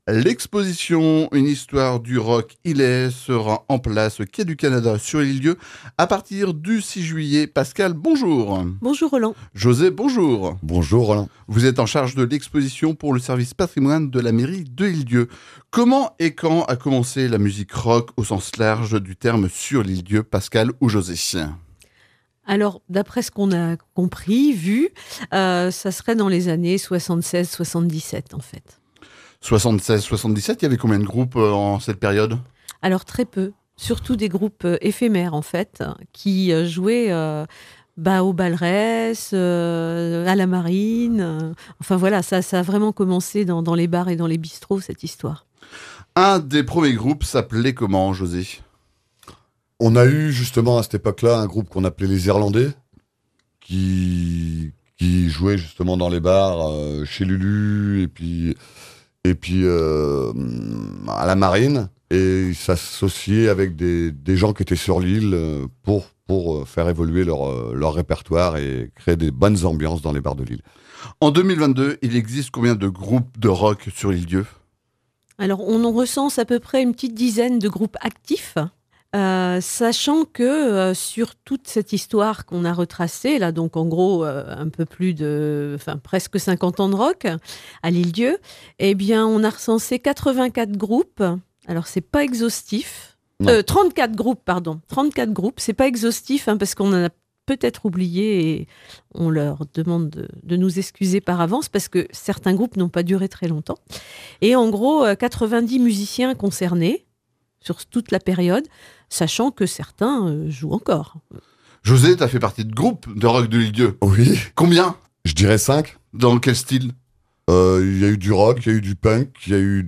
L'exposition Une histoire du rock Illet sera en place au Quai du Canada sur l'île-Dieu à partir du 6 juillet. Pascal, bonjour. Bonjour Roland. José, bonjour. Bonjour Roland. Vous êtes en charge de l'exposition pour le service patrimoine de la mairie de l'île-Dieu. Comment et quand a commencé la musique rock au sens large du terme sur l'île-Dieu, Pascal ou José? Alors, d'après ce qu'on a compris, vu, ça serait dans les années 76-77 en fait. 76-77, il y avait combien de groupes en cette période? Alors très peu, surtout des groupes éphémères en fait, qui jouaient au Balrès, à la Marine. Enfin voilà, ça a vraiment commencé dans les bars et dans les bistrots, cette histoire. Un des premiers groupes s'appelait comment, José? On a eu justement à cette époque-là un groupe qu'on appelait les Irlandais, qui jouait justement dans les bars, chez Lulu, et puis à la Marine, et ils s'associaient avec des gens qui étaient sur l'île pour faire évoluer leur répertoire et créer des bonnes ambiances dans les bars de l'île. En 2022, il existe combien de groupes de rock sur l'île-Dieu? Alors, on en recense à peu près une petite dizaine de groupes actifs. Sachant que sur toute cette histoire qu'on a retracée, là, donc en gros un peu plus presque 50 ans de rock à l'île-Dieu, eh bien on a recensé 84 groupes. Alors c'est pas exhaustif. 34 groupes, pardon. 34 groupes, c'est pas exhaustif parce qu'on en a peut-être oublié et on leur demande de nous excuser par avance parce que certains groupes n'ont pas duré très longtemps. Et en gros, 90 musiciens concernés sur toute la période, sachant que certains jouent encore. José, t'as fait partie de groupes de rock de l'île-Dieu. Oui. Combien? Je dirais 5. Dans quel style? Il y a eu du rock, il y a eu du punk, il y a eu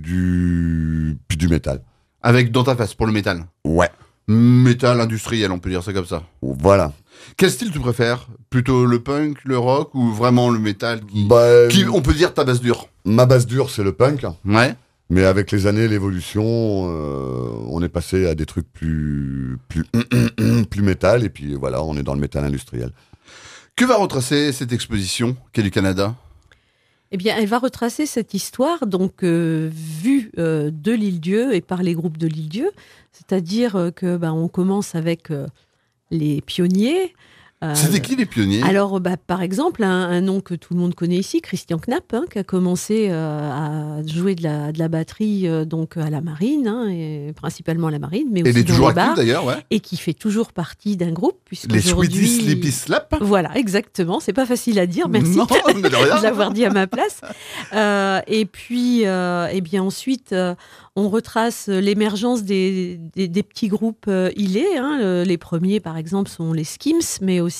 puis du métal. Avec dans ta face, pour le métal? Ouais. Métal industriel, on peut dire ça comme ça. Voilà. Quel style tu préfères? Plutôt le punk, le rock ou vraiment le métal qui on peut dire ta base dure? Ma base dure, c'est le punk. Ouais. Mais avec les années, l'évolution, on est passé à des trucs plus métal, et puis voilà, on est dans le métal industriel. Que va retracer cette exposition, Quai du Canada? Eh bien, elle va retracer cette histoire, donc vue de l'île-Dieu et par les groupes de l'île-Dieu. C'est-à-dire que on commence avec les pionniers. C'était qui les pionniers? Alors, par exemple, un nom que tout le monde connaît ici, Christian Knapp, qui a commencé à jouer de la batterie donc à la marine, et principalement à la marine, mais aussi il est dans toujours les bars, actif d'ailleurs, ouais. et qui fait toujours partie d'un groupe. Les Sweeties Sleepy Slap. Voilà, exactement. C'est pas facile à dire, merci non, mais de rien. de l'avoir dit à ma place. Et puis, eh bien ensuite, on retrace l'émergence des petits groupes îlets. Les premiers, par exemple, sont les Skims, mais aussi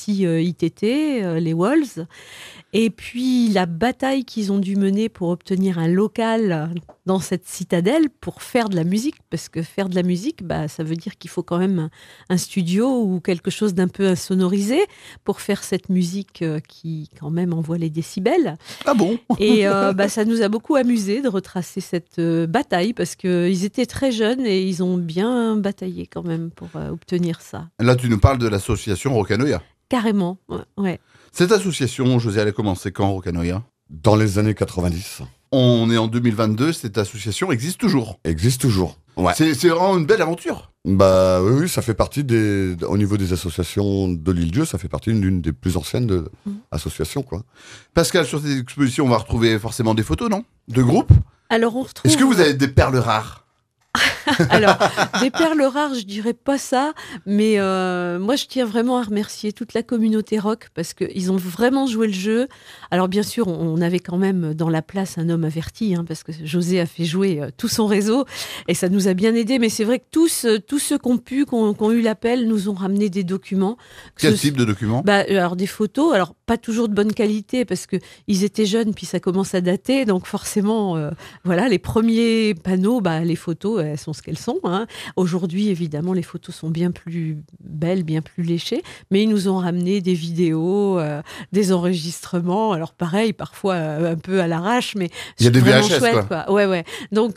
ITT, les Walls. Et puis, la bataille qu'ils ont dû mener pour obtenir un local dans cette citadelle pour faire de la musique. Parce que faire de la musique, ça veut dire qu'il faut quand même un studio ou quelque chose d'un peu insonorisé pour faire cette musique qui, quand même, envoie les décibels. Ah bon? Et ça nous a beaucoup amusé de retracer cette bataille parce qu'ils étaient très jeunes et ils ont bien bataillé quand même pour obtenir ça. Là, tu nous parles de l'association Rocanoia. Carrément, ouais. Cette association, José, elle a commencé quand, Rocanoia? Dans les années 90. On est en 2022, cette association existe toujours. Existe toujours. Ouais. C'est vraiment une belle aventure. Oui, ça fait partie au niveau des associations de l'île-Dieu, ça fait partie d'une des plus anciennes associations, quoi. Pascal, sur cette exposition, on va retrouver forcément des photos, non? De groupes? Alors, on retrouve... Est-ce que vous avez des perles rares? Alors, des perles rares, je dirais pas ça, mais moi je tiens vraiment à remercier toute la communauté rock parce qu'ils ont vraiment joué le jeu. Alors bien sûr, on avait quand même dans la place un homme averti, parce que José a fait jouer tout son réseau et ça nous a bien aidé. Mais c'est vrai que tous ceux qui ont eu l'appel, nous ont ramené des documents. Quel type de documents? Alors des photos, alors pas toujours de bonne qualité parce que ils étaient jeunes puis ça commence à dater, donc forcément, voilà, les premiers panneaux, les photos, elles sont ce qu'elles sont. Aujourd'hui, évidemment, les photos sont bien plus belles, bien plus léchées, mais ils nous ont ramené des vidéos, des enregistrements. Alors pareil, parfois un peu à l'arrache, mais il y a des vraiment VHS, chouette, quoi. Ouais. Donc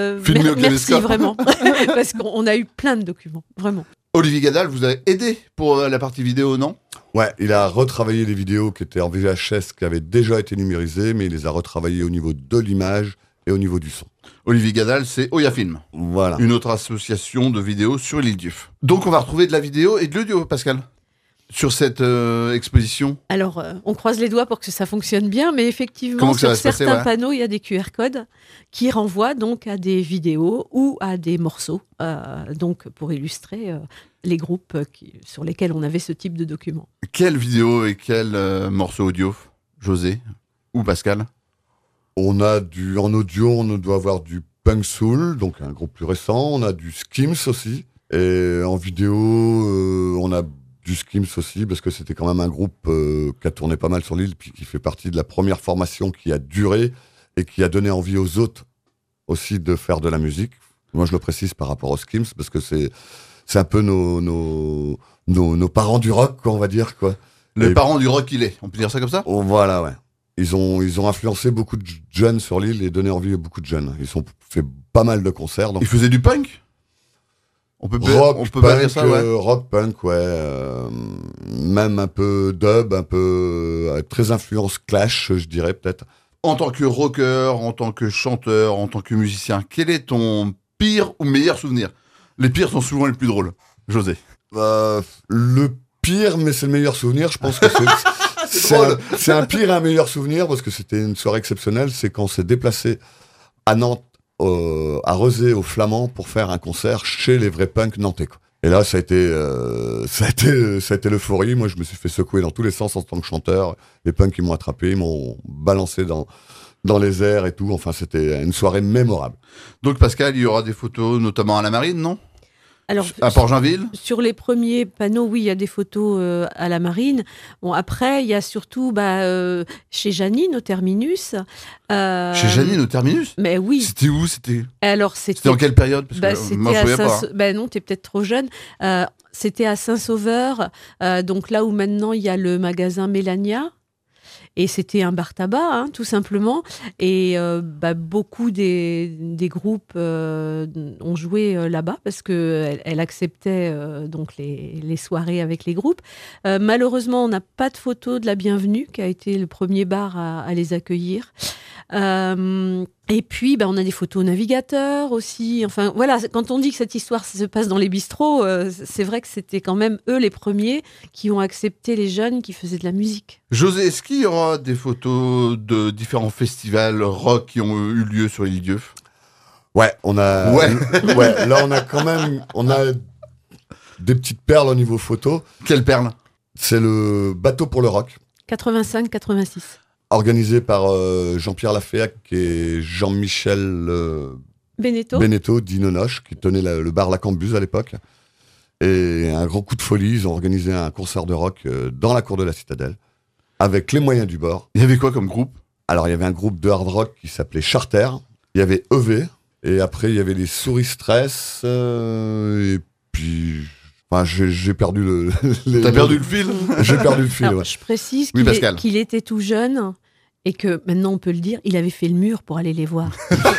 merci vraiment, parce qu'on a eu plein de documents, vraiment. Olivier Gadal vous a aidé pour la partie vidéo, non? Ouais, il a retravaillé les vidéos qui étaient en VHS, qui avaient déjà été numérisées, mais il les a retravaillées au niveau de l'image et au niveau du son. Olivier Gadal, c'est Oya Film, Voilà. une autre association de vidéos sur l'île Dieuf. Donc on va retrouver de la vidéo et de l'audio, Pascal, sur cette exposition. Alors, on croise les doigts pour que ça fonctionne bien, mais effectivement, Comment que ça sur va se passer, certains ouais. panneaux, il y a des QR codes qui renvoient donc à des vidéos ou à des morceaux, donc pour illustrer les groupes sur lesquels on avait ce type de documents. Quelle vidéo et quel morceau audio, José ou Pascal? On a en audio, on doit avoir du Punk Soul, donc un groupe plus récent. On a du Skims aussi. Et en vidéo, on a du Skims aussi, parce que c'était quand même un groupe qui a tourné pas mal sur l'île, puis qui fait partie de la première formation qui a duré et qui a donné envie aux autres aussi de faire de la musique. Moi, je le précise par rapport aux Skims, parce que c'est un peu nos parents du rock, quoi, on va dire, quoi. Les Et- parents du rock, il est. On peut dire ça comme ça? Oh, voilà, ouais. Ils ont influencé beaucoup de jeunes sur l'île et donné envie à beaucoup de jeunes. Ils ont fait pas mal de concerts. Donc Ils faisaient du punk? On peut rock, pas punk, dire ça, ouais. rock, punk, ouais. Même un peu dub, un peu très influence Clash, je dirais peut-être. En tant que rocker, en tant que chanteur, en tant que musicien, quel est ton pire ou meilleur souvenir? Les pires sont souvent les plus drôles. José. Le pire, mais c'est le meilleur souvenir. Je pense que drôle. c'est un pire et un meilleur souvenir parce que c'était une soirée exceptionnelle. C'est quand on s'est déplacé à Nantes, à Rezé, au Flamand, pour faire un concert chez les vrais punks nantais, quoi. Et là, ça a été l'euphorie. Moi, je me suis fait secouer dans tous les sens en tant que chanteur. Les punks, ils m'ont attrapé, ils m'ont balancé dans les airs et tout. Enfin, c'était une soirée mémorable. Donc Pascal, il y aura des photos, notamment à la Marine, non? Alors, À Port-Genville? sur les premiers panneaux, oui, il y a des photos à la marine. Bon, après, il y a surtout chez Janine, au Terminus. Chez Janine, au Terminus? Mais oui. C'était où? C'était Alors, en quelle période? Parce que moi, je ne voyais pas. Non, t'es peut-être trop jeune. C'était à Saint-Sauveur, donc là où maintenant il y a le magasin Mélania. Et c'était un bar tabac, hein, tout simplement. Et beaucoup des groupes ont joué là-bas parce qu'elle acceptait donc les soirées avec les groupes. Malheureusement, on n'a pas de photo de la Bienvenue, qui a été le premier bar à les accueillir. Et puis, on a des photos navigateurs aussi. Enfin, voilà, quand on dit que cette histoire se passe dans les bistrots, c'est vrai que c'était quand même eux les premiers qui ont accepté les jeunes qui faisaient de la musique. José, est-ce qu'il y aura des photos de différents festivals rock qui ont eu lieu sur l'île Dieuf? Ouais, on a. Ouais. Ouais, là, on a des petites perles au niveau photo. Quelle perle? C'est le Bateau pour le rock, 85-86. organisé par Jean-Pierre Laféac et Jean-Michel Beneteau, d'Inonoche, qui tenait le bar La Cambuse à l'époque. Et un grand coup de folie, ils ont organisé un concert de rock dans la cour de la Citadelle, avec les moyens du bord. Il y avait quoi comme groupe? Alors, il y avait un groupe de hard rock qui s'appelait Charter, il y avait EV, et après, il y avait les Souris Stress, et puis... Enfin, j'ai perdu le... T'as perdu le fil? J'ai perdu le fil, Alors, ouais. je précise Oui, Pascal. qu'il était tout jeune et que maintenant on peut le dire, il avait fait le mur pour aller les voir.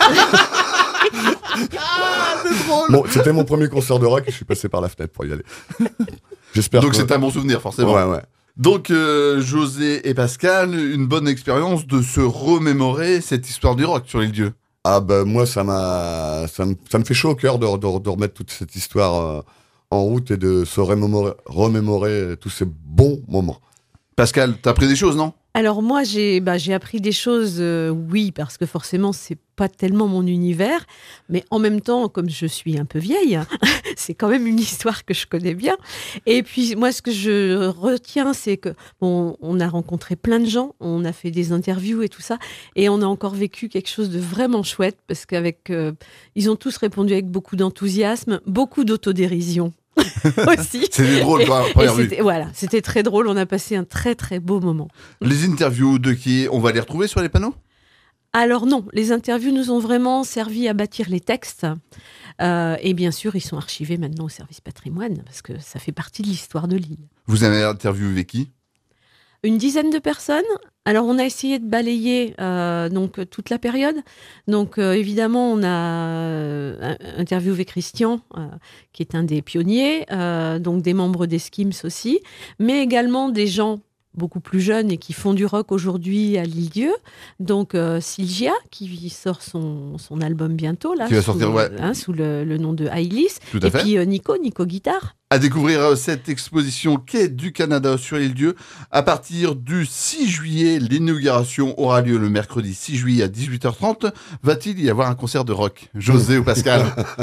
C'est drôle. Bon, c'était mon premier concert de rock et je suis passé par la fenêtre pour y aller. J'espère Donc que... c'est un bon souvenir, forcément. Ouais, ouais. Donc José et Pascal, une bonne expérience de se remémorer cette histoire du rock sur l'île Dieu. Ah bah moi, ça me fait chaud au cœur de remettre toute cette histoire en route et de se remémorer tous ces bons moments. Pascal, t'as appris des choses, non? Alors moi, j'ai appris des choses, oui, parce que forcément, c'est pas tellement mon univers, mais en même temps, comme je suis un peu vieille, c'est quand même une histoire que je connais bien. Et puis moi, ce que je retiens, c'est que on a rencontré plein de gens, on a fait des interviews et tout ça, et on a encore vécu quelque chose de vraiment chouette, parce qu'avec ils ont tous répondu avec beaucoup d'enthousiasme, beaucoup d'autodérision. Aussi. C'était drôle, quoi, à première vue. C'était très drôle. On a passé un très très beau moment. Les interviews de qui? On va les retrouver sur les panneaux? Alors non, les interviews nous ont vraiment servi à bâtir les textes. Et bien sûr, ils sont archivés maintenant au service patrimoine, parce que ça fait partie de l'histoire de l'île. Vous avez interviewé qui? Une dizaine de personnes. Alors, on a essayé de balayer donc toute la période. Donc, évidemment, on a interviewé Christian, qui est un des pionniers, donc des membres des Skims aussi, mais également des gens beaucoup plus jeunes et qui font du rock aujourd'hui à l'Île-Dieu. Donc Sylgia, qui sort son album bientôt, là, Qui va sortir, ouais. Sous le nom de Ailis. Tout à Et fait. puis Nico Guitare. À découvrir cette exposition Quai du Canada sur l'Île-Dieu à partir du 6 juillet. L'inauguration aura lieu le mercredi 6 juillet à 18h30. Va-t-il y avoir un concert de rock, José ou Pascal?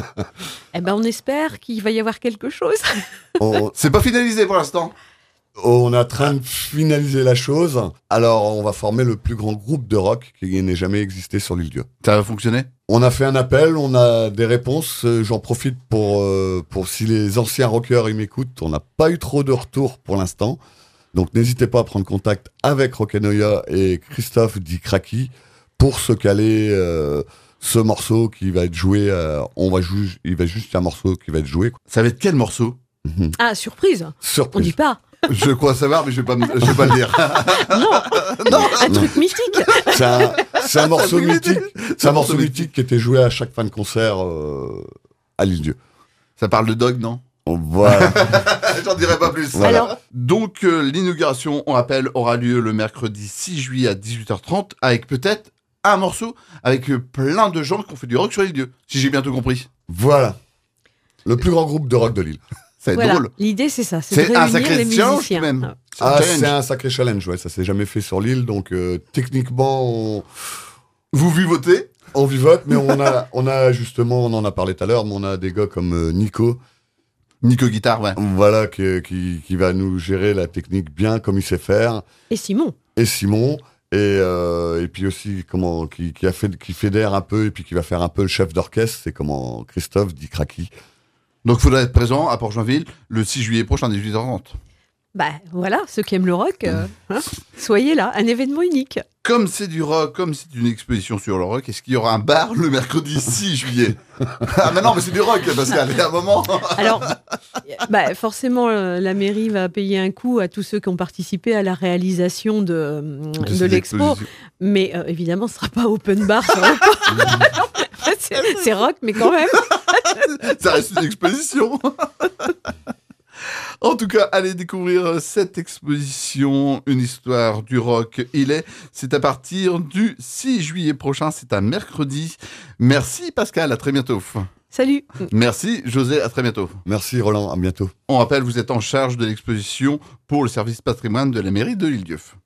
Eh ben, on espère qu'il va y avoir quelque chose. C'est pas finalisé pour l'instant. On est en train de finaliser la chose. Alors, on va former le plus grand groupe de rock qui n'ait jamais existé sur l'Île-Dieu. Ça va fonctionner? On a fait un appel, on a des réponses. J'en profite pour si les anciens rockers ils m'écoutent. On n'a pas eu trop de retours pour l'instant. Donc, n'hésitez pas à prendre contact avec Rock'n'Oya et Christophe Di Craki pour se caler ce morceau qui va être joué. Il va juste un morceau qui va être joué. Ça va être quel morceau? Ah, surprise. Surprise. On dit pas. Je crois savoir, mais je vais pas le dire. Non, un truc mythique. C'est un morceau mythique. C'est un morceau mythique qui était joué à chaque fin de concert à l'Île-Dieu. Ça parle de Dog, non? Voilà. J'en dirai pas plus. Voilà. Alors, Donc, l'inauguration, on rappelle, aura lieu le mercredi 6 juillet à 18h30 avec peut-être un morceau avec plein de gens qui ont fait du rock sur l'Île-Dieu, si j'ai bien tout compris. Voilà. Le plus grand groupe de rock de l'île. Ça va être voilà. drôle. L'idée, c'est ça. C'est de un réunir sacré les challenge, musiciens. même. Ah, challenge. c'est un sacré challenge, ouais. Ça s'est jamais fait sur l'île, donc techniquement, Vous vivotez? on vivote, mais on a justement, on en a parlé tout à l'heure, mais on a des gars comme Nico, Guitare, ouais. voilà, qui va nous gérer la technique bien comme il sait faire, Et Simon. et Simon, et puis aussi qui fédère un peu et puis qui va faire un peu le chef d'orchestre, c'est Christophe Di Craki. Donc, il faudra être présent à Port-Joinville le 6 juillet prochain à 18h30. Bah voilà, ceux qui aiment le rock, soyez là, un événement unique. Comme c'est du rock, comme c'est une exposition sur le rock, est-ce qu'il y aura un bar le mercredi 6 juillet? Ah, mais non, mais c'est du rock, Pascal, il y a un moment. Alors, forcément, la mairie va payer un coût à tous ceux qui ont participé à la réalisation de cette l'expo, exposition. mais évidemment, ce sera pas open bar sur le port. C'est rock, mais quand même. Ça reste une exposition. En tout cas, allez découvrir cette exposition, une histoire du rock. C'est à partir du 6 juillet prochain, c'est un mercredi. Merci Pascal, à très bientôt. Salut. Merci José, à très bientôt. Merci Roland, à bientôt. On rappelle, vous êtes en charge de l'exposition pour le service patrimoine de la mairie de l'Île-Dieu.